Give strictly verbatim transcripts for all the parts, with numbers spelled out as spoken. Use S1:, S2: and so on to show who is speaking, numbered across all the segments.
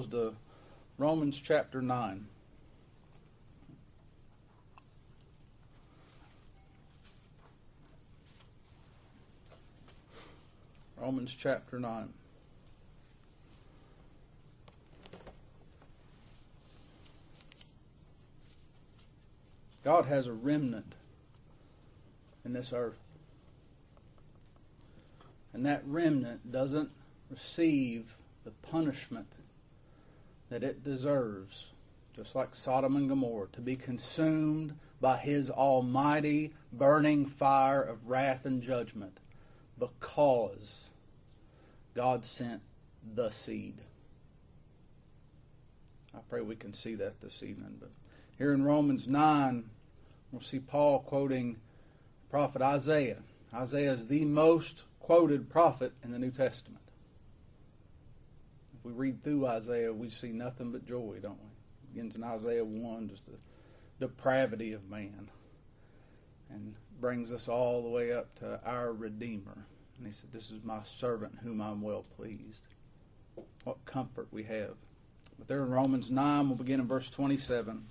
S1: Bibles to Romans chapter nine. Romans chapter nine. God has a remnant in this earth. And that remnant doesn't receive the punishment that it deserves, just like Sodom and Gomorrah, to be consumed by His almighty burning fire of wrath and judgment, because God sent the seed. I pray we can see that this evening. But here in Romans nine, we'll see Paul quoting the prophet Isaiah. Isaiah is the most quoted prophet in the New Testament. If we read through Isaiah, we see nothing but joy, don't we? It begins in Isaiah one, just the depravity of man, and brings us all the way up to our Redeemer. And he said, "This is my servant whom I'm well pleased." What comfort we have. But there in Romans nine, we'll begin in verse twenty-seven.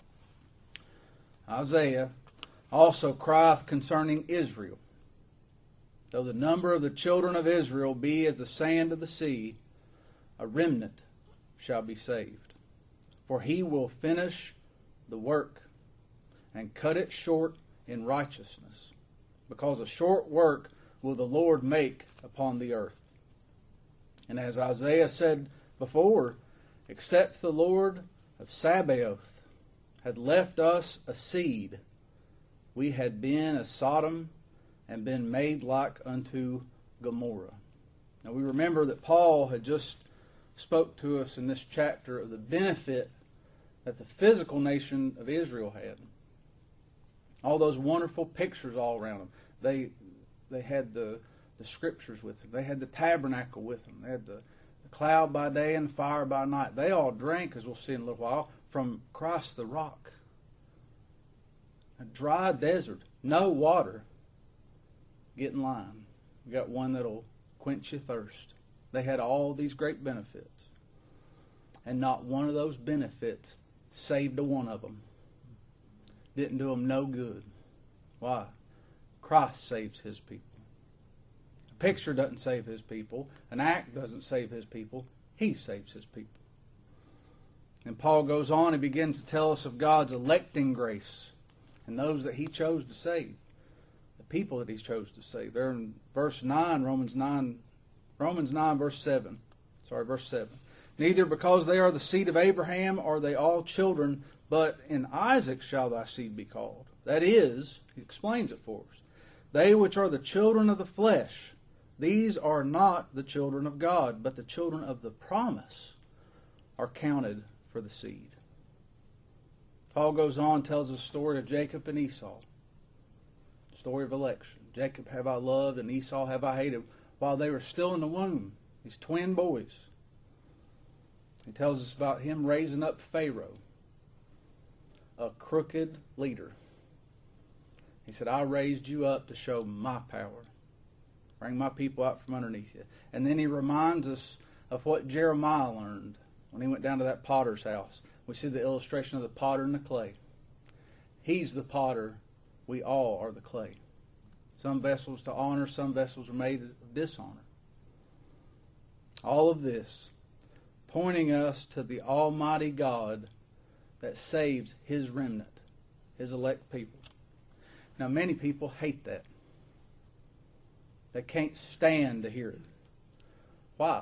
S1: Isaiah also crieth concerning Israel, though the number of the children of Israel be as the sand of the sea, a remnant shall be saved. For He will finish the work and cut it short in righteousness, because a short work will the Lord make upon the earth. And as Isaiah said before, except the Lord of Sabaoth had left us a seed, we had been as Sodom and been made like unto Gomorrah. Now we remember that Paul had just spoke to us in this chapter of the benefit that the physical nation of Israel had. All those wonderful pictures all around them. They they had the, the scriptures with them. They had the tabernacle with them. They had the, the cloud by day and the fire by night. They all drank, as we'll see in a little while, from Christ the rock. A dry desert, no water. Get in line. We got one that'll quench your thirst. They had all these great benefits. And not one of those benefits saved a one of them. Didn't do them no good. Why? Christ saves His people. A picture doesn't save His people. An act doesn't save His people. He saves His people. And Paul goes on and begins to tell us of God's electing grace and those that He chose to save. The people that He chose to save. There in verse nine, Romans nine, Romans nine, verse seven. Sorry, verse seven. Neither because they are the seed of Abraham are they all children, but in Isaac shall thy seed be called. That is, he explains it for us, they which are the children of the flesh, these are not the children of God, but the children of the promise are counted for the seed. Paul goes on, tells us the story of Jacob and Esau. Story of election. Jacob have I loved and Esau have I hated, while they were still in the womb. These twin boys. He tells us about him raising up Pharaoh, a crooked leader. He said, I raised you up to show my power. Bring my people out from underneath you. And then he reminds us of what Jeremiah learned when he went down to that potter's house. We see the illustration of the potter and the clay. He's the potter. We all are the clay. Some vessels to honor, some vessels are made of dishonor. All of this pointing us to the Almighty God that saves His remnant, His elect people. Now, many people hate that. They can't stand to hear it. Why?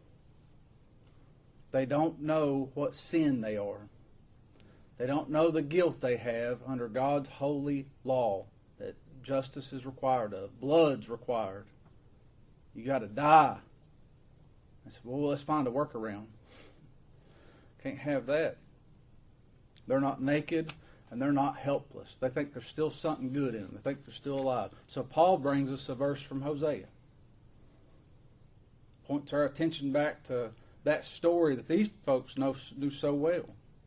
S1: They don't know what sin they are. They don't know the guilt they have under God's holy law that justice is required of. Blood's required. You got to die. I said, well, let's find a workaround. Can't have that. They're not naked and they're not helpless. They think there's still something good in them. They think they're still alive. So Paul brings us a verse from Hosea. Points our attention back to that story that these folks know do so well.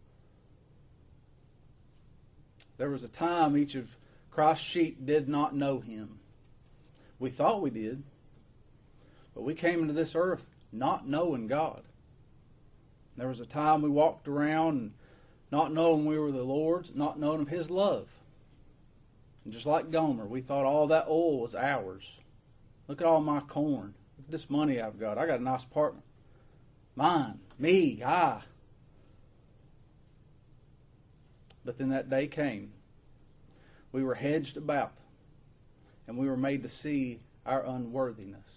S1: There was a time each of Christ's sheep did not know Him. We thought we did, but we came into this earth not knowing God. There was a time we walked around not knowing we were the Lord's, not knowing of His love. And just like Gomer, we thought all that oil was ours. Look at all my corn. Look at this money I've got. I got a nice apartment. Mine. Me. I. But then that day came. We were hedged about. And we were made to see our unworthiness.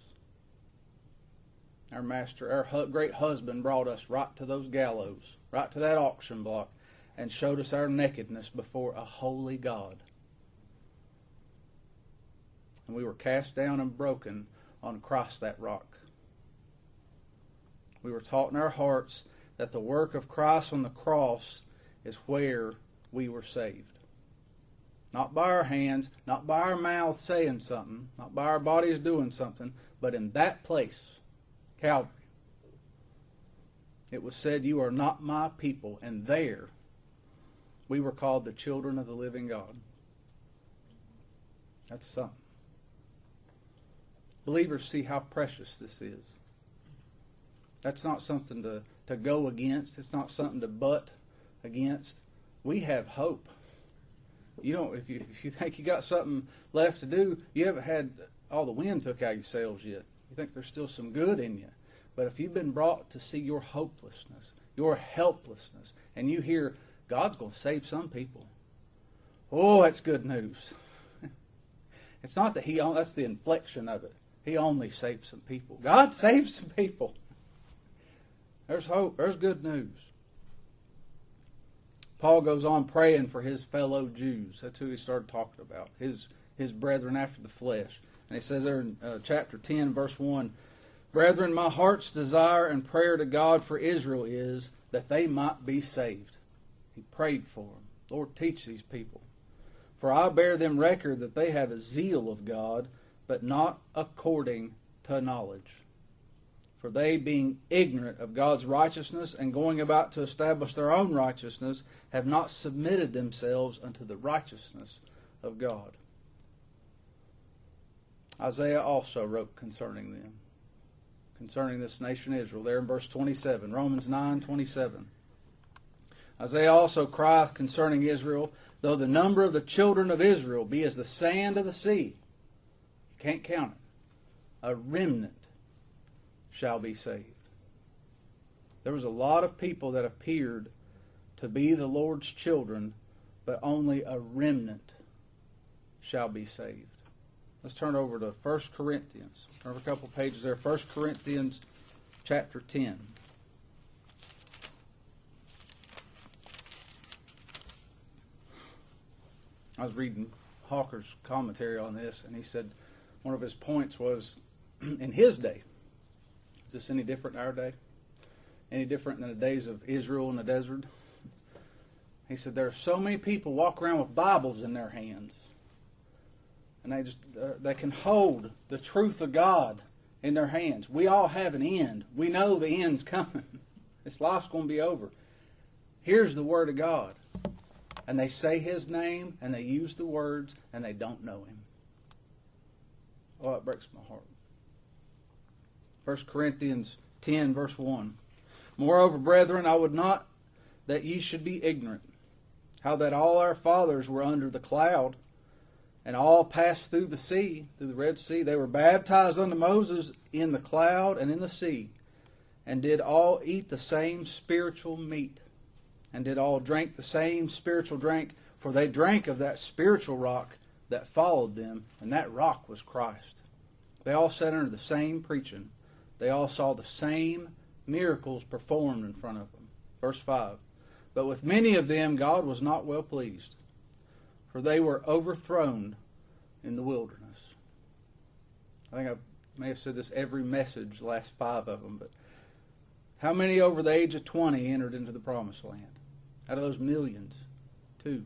S1: Our master, our great husband brought us right to those gallows, right to that auction block, and showed us our nakedness before a holy God. And we were cast down and broken on Christ that rock. We were taught in our hearts that the work of Christ on the cross is where we were saved. Not by our hands, not by our mouths saying something, not by our bodies doing something, but in that place, Calvary. It was said, "You are not my people," and there we were called the children of the living God. That's something. Believers see how precious this is. That's not something to, to go against. It's not something to butt against. We have hope. You don't. If you if you think you got something left to do, you haven't had all the wind took out of your sails yet. You think there's still some good in you. But if you've been brought to see your hopelessness, your helplessness, and you hear God's going to save some people, oh, that's good news. It's not that He. That's the inflection of it. He only saves some people. God saves some people. There's hope. There's good news. Paul goes on praying for his fellow Jews. That's who he started talking about. His his brethren after the flesh. And he says there in uh, chapter ten, verse one, "Brethren, my heart's desire and prayer to God for Israel is that they might be saved." He prayed for them. Lord, teach these people. "For I bear them record that they have a zeal of God, but not according to knowledge. For they, being ignorant of God's righteousness and going about to establish their own righteousness, have not submitted themselves unto the righteousness of God." Isaiah also wrote concerning them, concerning this nation Israel, there in verse twenty-seven, Romans nine twenty-seven. Isaiah also crieth concerning Israel, "Though the number of the children of Israel be as the sand of the sea," you can't count it, "a remnant shall be saved." There was a lot of people that appeared to be the Lord's children, but only a remnant shall be saved. Let's turn over to First Corinthians. Turn over a couple pages there. First Corinthians chapter ten. I was reading Hawker's commentary on this, and he said one of his points was, in his day, is this any different in our day? Any different than the days of Israel in the desert? He said there are so many people walk around with Bibles in their hands, and they just uh, they can hold the truth of God in their hands. We all have an end. We know the end's coming. This life's going to be over. Here's the Word of God. And they say His name, and they use the words, and they don't know Him. Oh, it breaks my heart. First Corinthians ten, verse one. "Moreover, brethren, I would not that ye should be ignorant, how that all our fathers were under the cloud, and all passed through the sea, through the Red Sea. They were baptized unto Moses in the cloud and in the sea, and did all eat the same spiritual meat, and did all drink the same spiritual drink, for they drank of that spiritual rock that followed them, and that rock was Christ. They all sat under the same preaching. They all saw the same miracles performed in front of them." Verse five. "But with many of them God was not well pleased, for they were overthrown in the wilderness." I think I may have said this every message, the last five of them, but how many over the age of twenty entered into the promised land? Out of those millions, two.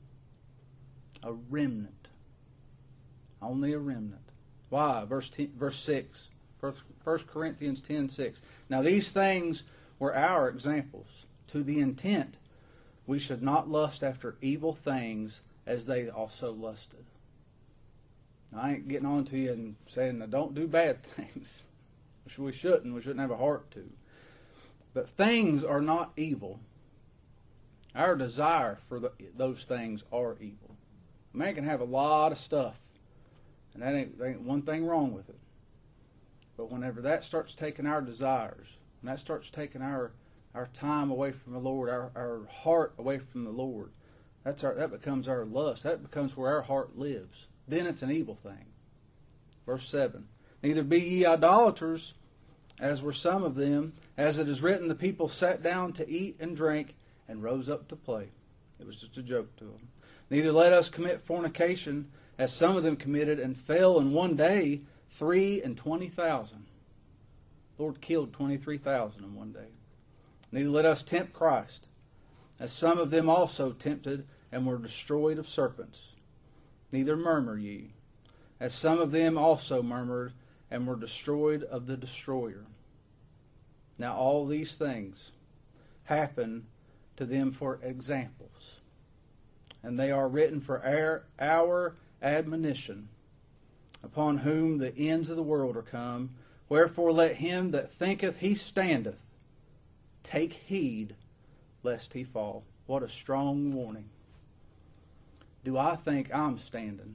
S1: A remnant. Only a remnant. Why? Verse ten, verse six. First Corinthians ten six. "Now these things were our examples, to the intent we should not lust after evil things as they also lusted." Now, I ain't getting on to you and saying, now don't do bad things. Which we shouldn't. We shouldn't have a heart to. But things are not evil. Our desire for the, those things are evil. A man can have a lot of stuff, and that ain't, there ain't one thing wrong with it. But whenever that starts taking our desires, and that starts taking our, our time away from the Lord, our, our heart away from the Lord, that's our, that becomes our lust. That becomes where our heart lives. Then it's an evil thing. Verse seven. Neither be ye idolaters, as were some of them. As it is written, the people sat down to eat and drink, and rose up to play. It was just a joke to them. Neither let us commit fornication, as some of them committed, and fell in one day three and twenty thousand. The Lord killed twenty-three thousand in one day. Neither let us tempt Christ, as some of them also tempted, and were destroyed of serpents. Neither murmur ye, as some of them also murmured, and were destroyed of the destroyer. Now all these things happen to them for examples, and they are written for our, our admonition, upon whom the ends of the world are come. Wherefore let him that thinketh he standeth take heed lest he fall. What a strong warning. Do I think I'm standing?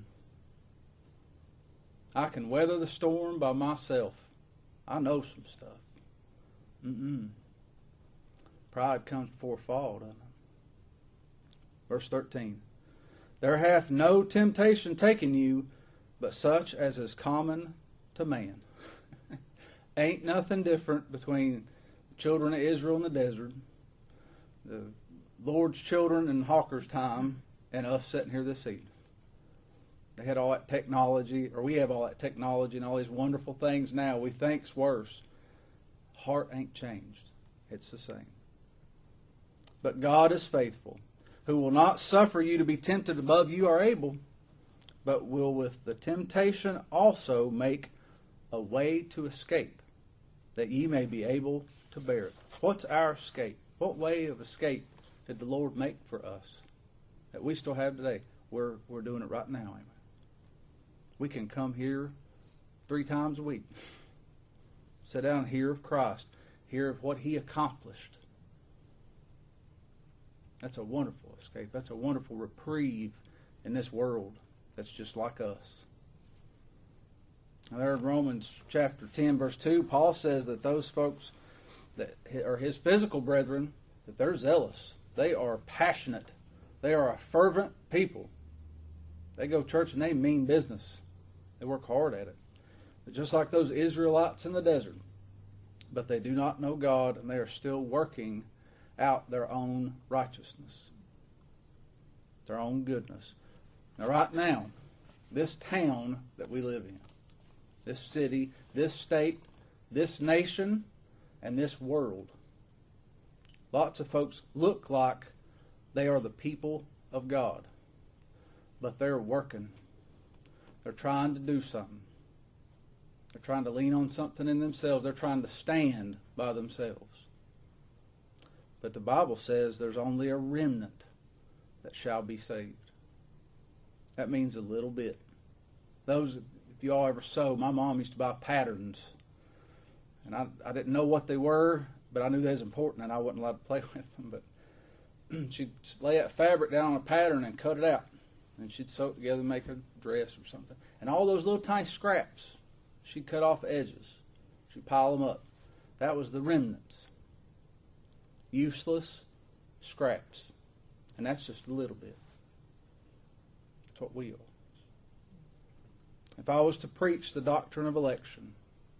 S1: I can weather the storm by myself. I know some stuff. Mm-mm. Pride comes before fall, doesn't it? Verse thirteen. There hath no temptation taken you, but such as is common to man. Ain't nothing different between the children of Israel in the desert, the Lord's children in Hawker's time, and us sitting here this evening. They had all that technology, or we have all that technology and all these wonderful things now. We think's worse. Heart ain't changed. It's the same. But God is faithful, who will not suffer you to be tempted above you are able, but will with the temptation also make a way to escape, that ye may be able to bear it. What's our escape? What way of escape did the Lord make for us that we still have today? We're, we're doing it right now, amen. We can come here three times a week. Sit down and hear of Christ. Hear of what He accomplished. That's a wonderful escape. That's a wonderful reprieve in this world that's just like us. Now there in Romans chapter ten, verse two, Paul says that those folks that are his physical brethren, that they're zealous. They are passionate. They are a fervent people. They go to church and they mean business. They work hard at it. But just like those Israelites in the desert. But they do not know God, and they are still working out their own righteousness, their own goodness. Now right now, this town that we live in, this city, this state, this nation, and this world, lots of folks look like they are the people of God. But they're working. They're trying to do something. They're trying to lean on something in themselves. They're trying to stand by themselves. But the Bible says there's only a remnant that shall be saved. That means a little bit. Those, if you all ever sew, my mom used to buy patterns. And I, I didn't know what they were, but I knew they was important and I wasn't allowed to play with them. But she'd just lay that fabric down on a pattern and cut it out. And she'd sew it together and make a dress or something. And all those little tiny scraps, she'd cut off edges. She'd pile them up. That was the remnants. Useless scraps. And that's just a little bit. That's what we are. If I was to preach the doctrine of election,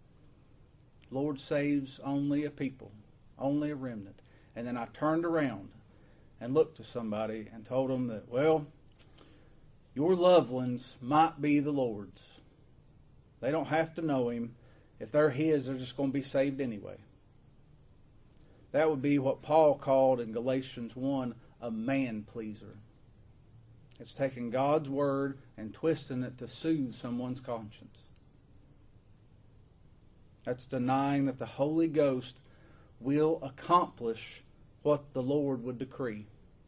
S1: the Lord saves only a people, only a remnant. And then I turned around and looked to somebody and told them that, well, your loved ones might be the Lord's. They don't have to know Him. If they're His, they're just going to be saved anyway. That would be what Paul called in Galatians one a man-pleaser. It's taking God's Word and twisting it to soothe someone's conscience. That's denying that the Holy Ghost will accomplish what the Lord would decree.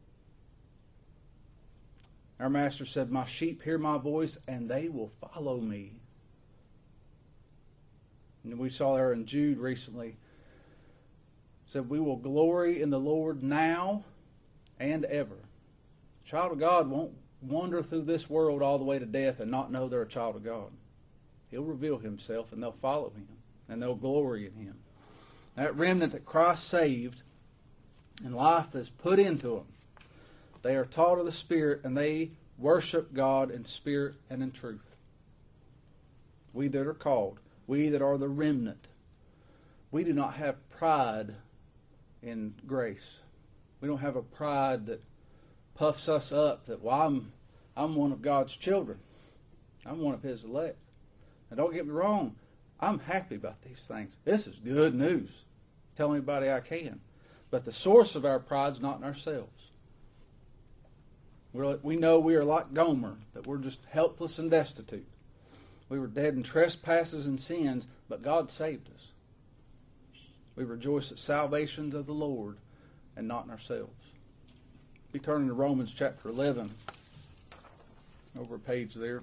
S1: Our Master said, my sheep hear my voice, and they will follow me. And we saw there in Jude recently, said, we will glory in the Lord now and ever. A child of God won't wander through this world all the way to death and not know they're a child of God. He'll reveal himself and they'll follow him and they'll glory in him. That remnant that Christ saved and life that's put into them, they are taught of the Spirit and they worship God in spirit and in truth. We that are called, we that are the remnant, we do not have pride in grace. We don't have a pride that puffs us up that, well, I'm, I'm one of God's children. I'm one of His elect. Now don't get me wrong, I'm happy about these things. This is good news. Tell anybody I can. But the source of our pride is not in ourselves. We're, we know we are like Gomer, that we're just helpless and destitute. We were dead in trespasses and sins, but God saved us. We rejoice at salvations of the Lord and not in ourselves. Be turning to Romans chapter eleven, over a page there.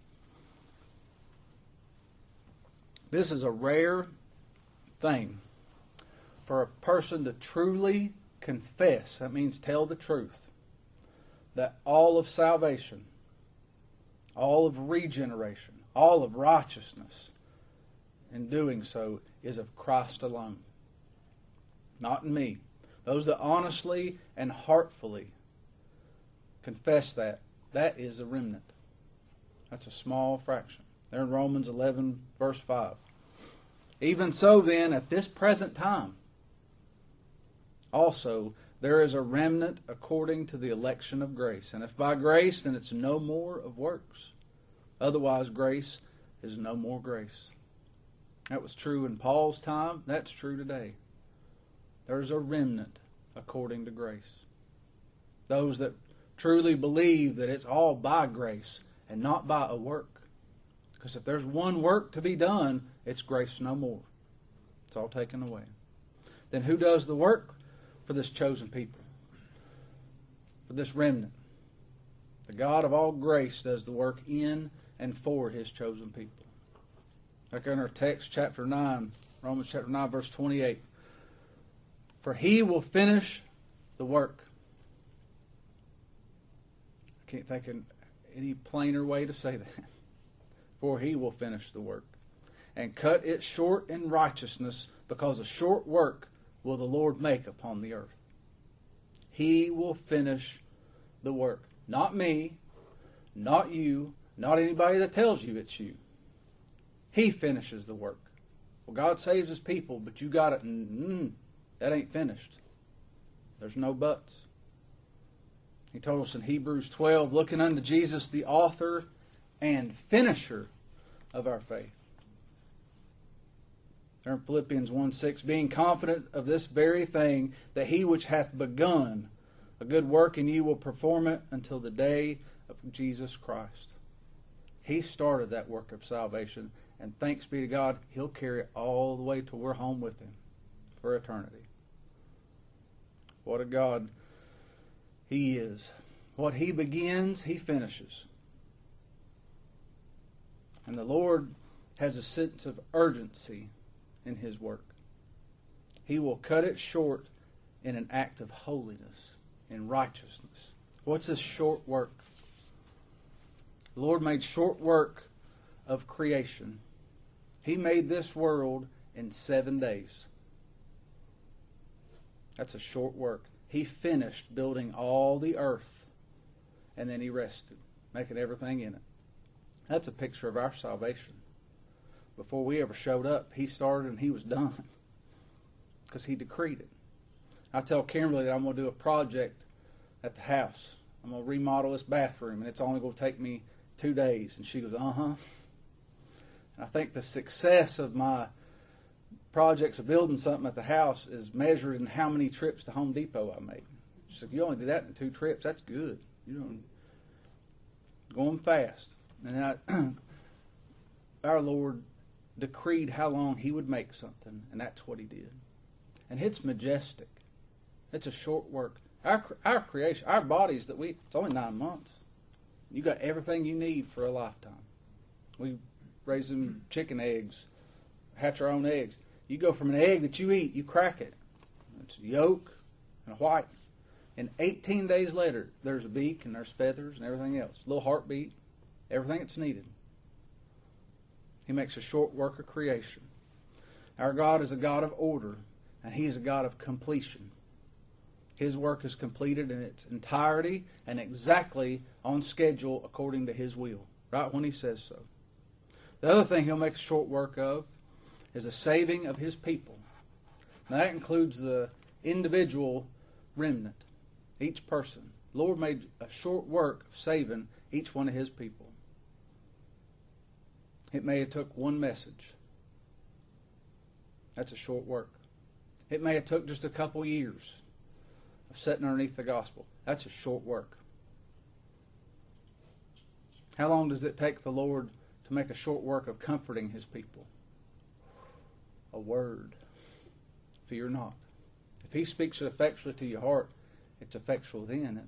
S1: This is a rare thing for a person to truly confess, that means tell the truth, that all of salvation, all of regeneration, all of righteousness, in doing so, is of Christ alone. Not in me. Those that honestly and heartfully confess that, that is a remnant. That's a small fraction. There in Romans eleven, verse five. Even so then, at this present time, also there is a remnant according to the election of grace. And if by grace, then it's no more of works. Otherwise, grace is no more grace. That was true in Paul's time. That's true today. There's a remnant according to grace. Those that truly believe that it's all by grace and not by a work. Because if there's one work to be done, it's grace no more. It's all taken away. Then who does the work for this chosen people? For this remnant? The God of all grace does the work in and for His chosen people. Like in our text, chapter nine, Romans chapter nine, verse twenty-eight. For He will finish the work. I can't think of any plainer way to say that. For He will finish the work, and cut it short in righteousness, because a short work will the Lord make upon the earth. He will finish the work. Not me, not you, not anybody that tells you it's you. He finishes the work. Well, God saves His people, but you got it. Mm, that ain't finished. There's no buts. He told us in Hebrews twelve, looking unto Jesus, the author and finisher of our faith. There in Philippians one six, being confident of this very thing, that He which hath begun a good work in you will perform it until the day of Jesus Christ. He started that work of salvation, and thanks be to God, He'll carry it all the way till we're home with Him for eternity. What a God He is. What He begins, He finishes. And the Lord has a sense of urgency in His work. He will cut it short in an act of holiness, in righteousness. What's this short work? The Lord made short work of creation. He made this world in seven days. That's a short work. He finished building all the earth, and then He rested, making everything in it. That's a picture of our salvation. Before we ever showed up, He started and He was done. Because He decreed it. I tell Kimberly that I'm going to do a project at the house. I'm going to remodel this bathroom, and it's only going to take me two days. And she goes, uh-huh. And I think the success of my projects of building something at the house is measured in how many trips to Home Depot I make. She said, you only did that in two trips. That's good. You know, going fast. And I, our Lord decreed how long He would make something, and that's what He did. And it's majestic. It's a short work. Our our creation, our bodies that we, it's only nine months. You got everything you need for a lifetime. We raise them chicken eggs, hatch our own eggs. You go from an egg that you eat, you crack it. It's a yoke and a white. And eighteen days later, there's a beak and there's feathers and everything else. A little heartbeat, everything that's needed. He makes a short work of creation. Our God is a God of order, and He is a God of completion. His work is completed in its entirety and exactly on schedule according to His will, right when He says so. The other thing He'll make a short work of is the saving of His people. Now that includes the individual remnant, each person. The Lord made a short work of saving each one of His people. It may have took one message. That's a short work. It may have took just a couple years of sitting underneath the gospel. That's a short work. How long does it take the Lord to make a short work of comforting His people? A word. Fear not. If He speaks it effectually to your heart, it's effectual then, isn't it?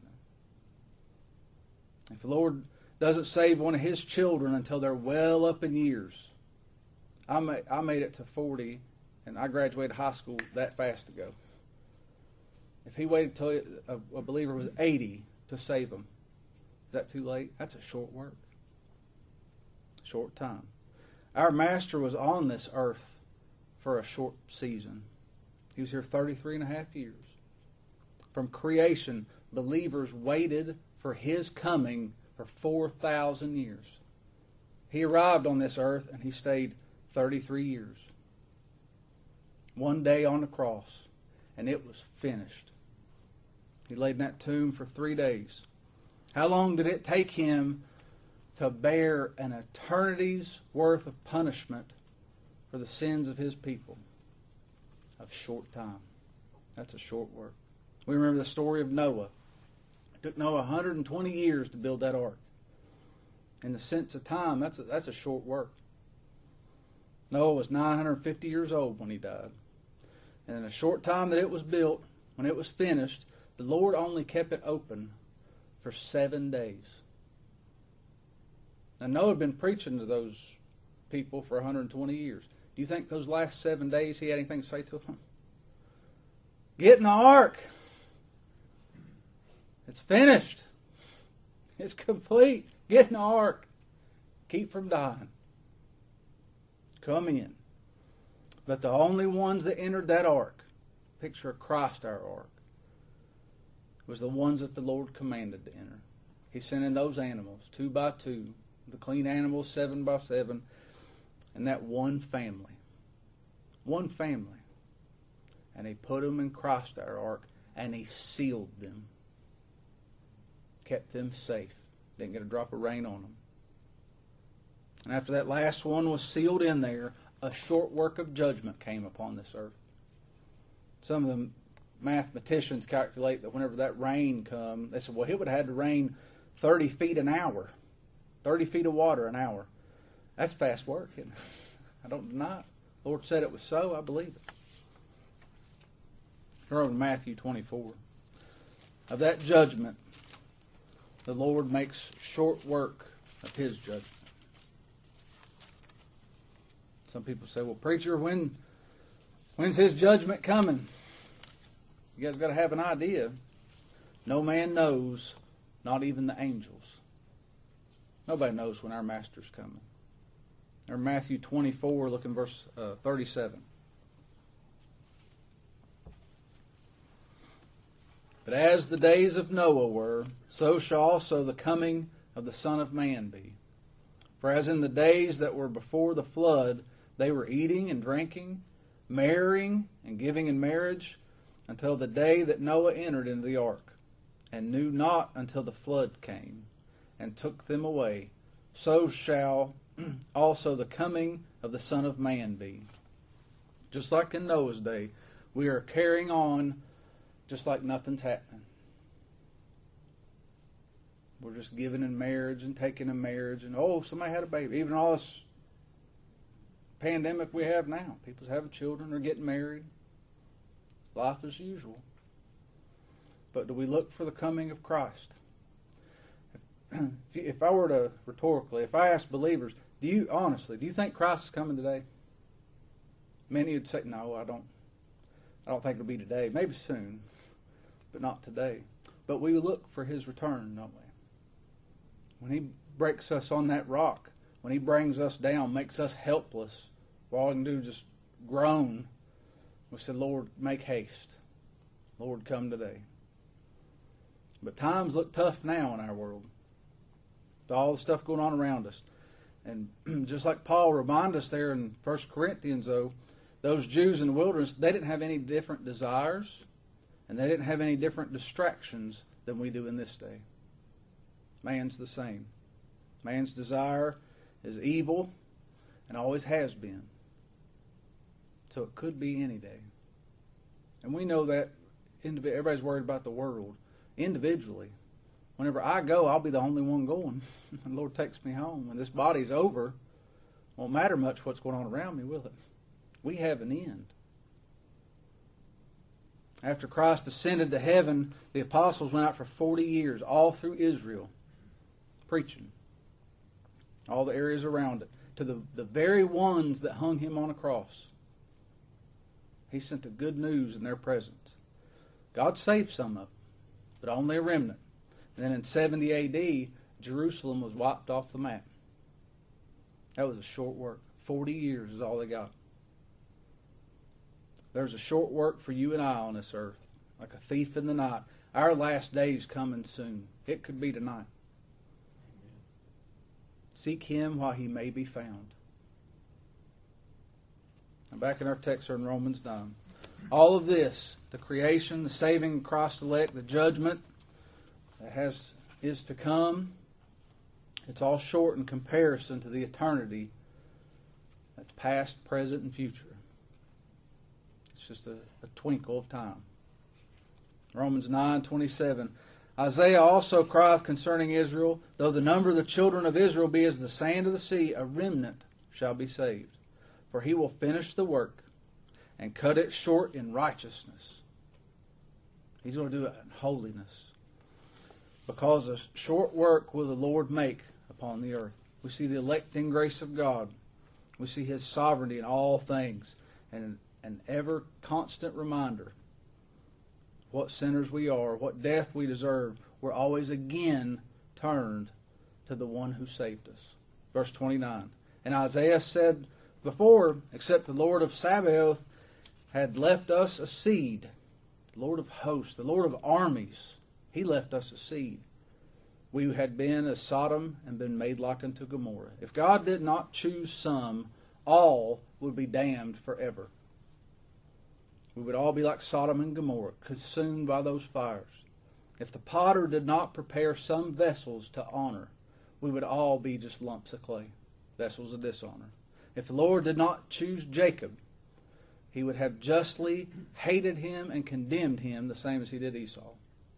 S1: If the Lord doesn't save one of His children until they're well up in years, I made, I made it to forty, and I graduated high school that fast ago. If He waited till a, a believer was eighty to save them, is that too late? That's a short work. Short time. Our Master was on this earth for a short season. He was here thirty-three and a half years. From creation, believers waited for His coming for four thousand years. He arrived on this earth and He stayed thirty-three years. One day on the cross, and it was finished. He laid in that tomb for three days. How long did it take Him to bear an eternity's worth of punishment for the sins of His people? A short time. That's a short work. We remember the story of Noah. It took Noah one hundred twenty years to build that ark. In the sense of time, that's a, that's a short work. Noah was nine hundred fifty years old when he died. And in a short time that it was built, when it was finished, the Lord only kept it open for seven days. Now, Noah had been preaching to those people for one hundred twenty years. Do you think those last seven days He had anything to say to them? Get in the ark. It's finished. It's complete. Get in the ark. Keep from dying. Come in. But the only ones that entered that ark, picture of Christ, our ark, was the ones that the Lord commanded to enter. He sent in those animals, two by two, the clean animals, seven by seven, and that one family. One family. And He put them in Christ, our ark, and He sealed them. Kept them safe. Didn't get a drop of rain on them. And after that last one was sealed in there, a short work of judgment came upon this earth. Some of the mathematicians calculate that whenever that rain come, they said, well, it would have had to rain thirty feet an hour. thirty feet of water an hour. That's fast work, isn't it? I don't deny it. The Lord said it was so. I believe it. Turn over to Matthew twenty-four. Of that judgment, the Lord makes short work of His judgment. Some people say, well, preacher, when when's His judgment coming? You guys got to have an idea. No man knows, not even the angels. Nobody knows when our Master's coming. Or Matthew twenty-four, look in verse uh, thirty-seven. But as the days of Noah were, so shall also the coming of the Son of Man be. For as in the days that were before the flood, they were eating and drinking, marrying and giving in marriage, until the day that Noah entered into the ark, and knew not until the flood came, and took them away. So shall also the coming of the Son of Man be. Just like in Noah's day, we are carrying on just like nothing's happening. We're just giving in marriage and taking in marriage, and oh, somebody had a baby. Even all this pandemic we have now, people's having children or getting married. Life as usual. But do we look for the coming of Christ? If, if I were to, rhetorically, if I asked believers, do you, honestly, do you think Christ is coming today? Many would say, no, I don't. I don't think it'll be today. Maybe soon, but not today. But we look for His return, don't we? When He breaks us on that rock, when He brings us down, makes us helpless, all we can do is just groan. We say, Lord, make haste. Lord, come today. But times look tough now in our world. With all the stuff going on around us. And just like Paul reminded us there in First Corinthians, though, those Jews in the wilderness, they didn't have any different desires, and they didn't have any different distractions than we do in this day. Man's the same. Man's desire is evil and always has been. So it could be any day. And we know that everybody's worried about the world. Individually, whenever I go, I'll be the only one going. The Lord takes me home. When this body's over, it won't matter much what's going on around me, will it? We have an end. After Christ ascended to heaven, the apostles went out for forty years, all through Israel, preaching. All the areas around it. To the, the very ones that hung Him on a cross. He sent the good news in their presence. God saved some of them, but only a remnant. And then in seventy A D, Jerusalem was wiped off the map. That was a short work. Forty years is all they got. There's a short work for you and I on this earth, like a thief in the night. Our last day's coming soon. It could be tonight. Seek Him while He may be found. And back in our text in Romans nine. All of this, the creation, the saving of Christ elect, the judgment that has is to come, it's all short in comparison to the eternity that's past, present, and future. It's just a, a twinkle of time. Romans nine twenty-seven. Isaiah also crieth concerning Israel, though the number of the children of Israel be as the sand of the sea, a remnant shall be saved. For He will finish the work and cut it short in righteousness. He's going to do it in holiness. Because a short work will the Lord make upon the earth. We see the electing grace of God. We see His sovereignty in all things. And an ever constant reminder what sinners we are, what death we deserve. We're always again turned to the one who saved us. Verse twenty-nine. And Isaiah said before, except the Lord of Sabaoth had left us a seed, the Lord of hosts, the Lord of armies, He left us a seed. We had been as Sodom and been made like unto Gomorrah. If God did not choose some, all would be damned forever. We would all be like Sodom and Gomorrah, consumed by those fires. If the potter did not prepare some vessels to honor, we would all be just lumps of clay, vessels of dishonor. If the Lord did not choose Jacob, He would have justly hated him and condemned him the same as He did Esau.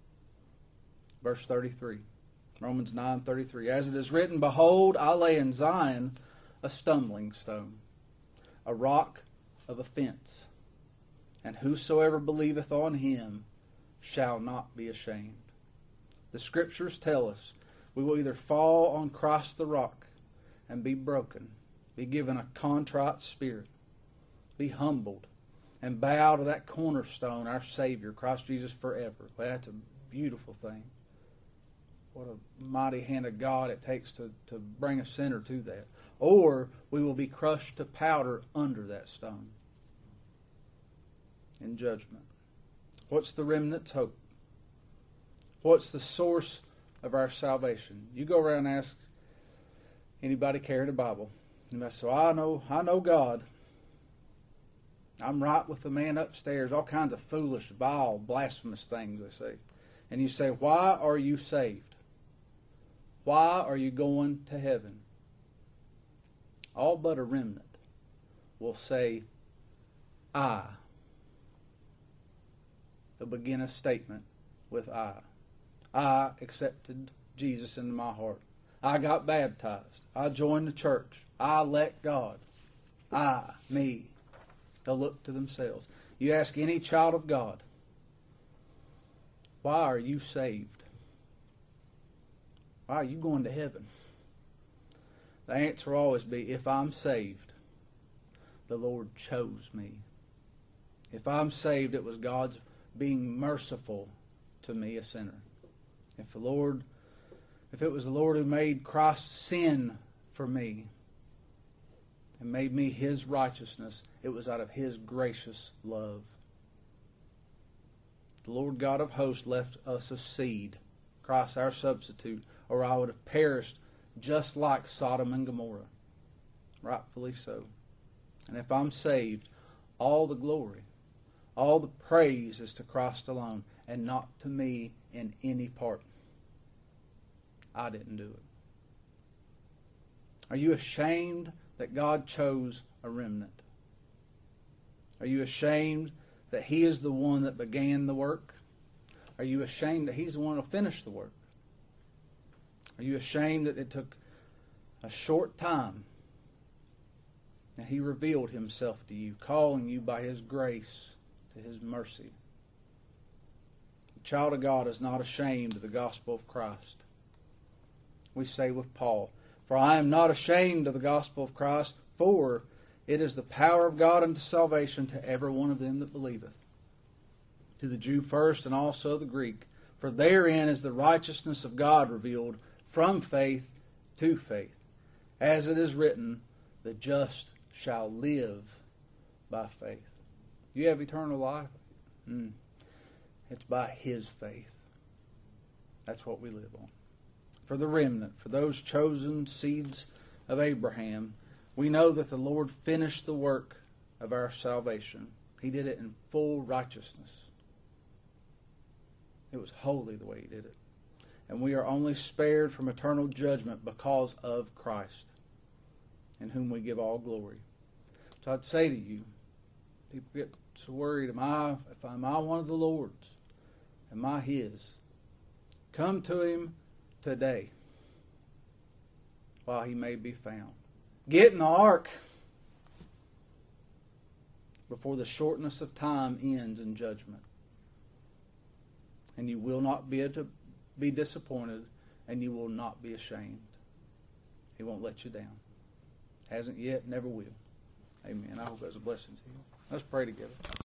S1: Verse thirty-three. Romans nine thirty-three. As it is written, Behold, I lay in Zion a stumbling stone, a rock of offense, and whosoever believeth on Him shall not be ashamed. The Scriptures tell us we will either fall on Christ the rock and be broken, be given a contrite spirit, be humbled, and bow to that cornerstone, our Savior, Christ Jesus, forever. Well, that's a beautiful thing. What a mighty hand of God it takes to, to bring a sinner to that. Or we will be crushed to powder under that stone in judgment. What's the remnant's hope? What's the source of our salvation? You go around and ask anybody carrying a Bible. And they say, well, I know, I know God. I'm right with the man upstairs. All kinds of foolish, vile, blasphemous things they say. And you say, why are you saved? Why are you going to heaven? All but a remnant will say, I. They'll begin a statement with I. I accepted Jesus into my heart. I got baptized. I joined the church. I let God. I, me. They'll look to themselves. You ask any child of God, why are you saved? Why are you going to heaven? The answer will always be, if I'm saved, the Lord chose me. If I'm saved, it was God's being merciful to me, a sinner. If the Lord, if it was the Lord who made Christ sin for me and made me His righteousness, it was out of His gracious love. The Lord God of hosts left us a seed, Christ our substitute, or I would have perished just like Sodom and Gomorrah. Rightfully so. And if I'm saved, all the glory, all the praise is to Christ alone, and not to me in any part. I didn't do it. Are you ashamed that God chose a remnant? Are you ashamed that He is the one that began the work? Are you ashamed that He's the one who will finish the work? Are you ashamed that it took a short time and He revealed Himself to you, calling you by His grace to His mercy? The child of God is not ashamed of the gospel of Christ. We say with Paul, "For I am not ashamed of the gospel of Christ, for it is the power of God unto salvation to every one of them that believeth, to the Jew first and also the Greek. For therein is the righteousness of God revealed from faith to faith. As it is written, the just shall live by faith." You have eternal life? Mm. It's by His faith. That's what we live on. For the remnant, for those chosen seeds of Abraham, we know that the Lord finished the work of our salvation. He did it in full righteousness. It was holy the way He did it. And we are only spared from eternal judgment because of Christ, in whom we give all glory. So I'd say to you, people get so worried, am I, if am I one of the Lord's? Am I His? Come to Him today while He may be found. Get in the ark before the shortness of time ends in judgment. And you will not be able to be disappointed, and you will not be ashamed. He won't let you down. Hasn't yet, never will. Amen. I hope that's a blessing to you. Let's pray together.